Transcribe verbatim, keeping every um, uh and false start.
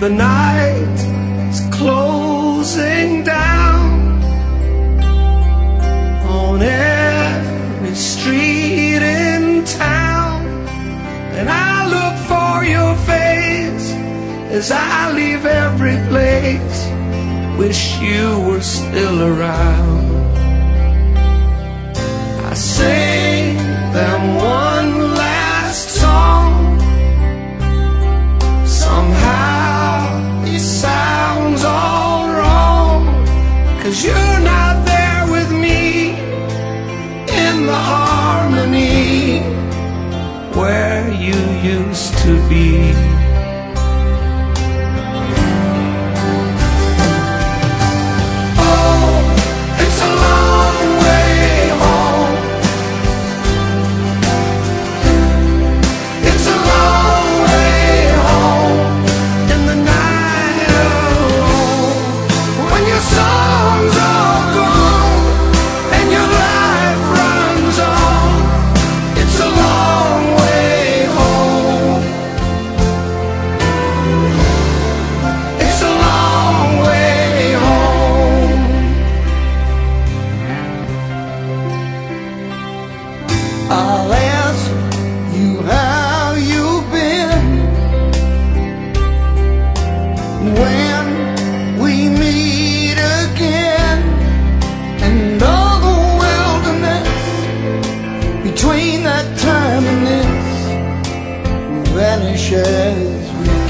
The night is closing down on every street in town, and I look for your face as I leave every place. Wish you were still around. I sing them one last song. Somehow it sounds all wrong, 'cause you're not there with me in the harmony where you used to be. I'll ask you how you've been when we meet again, and all the wilderness between that time and this vanishes.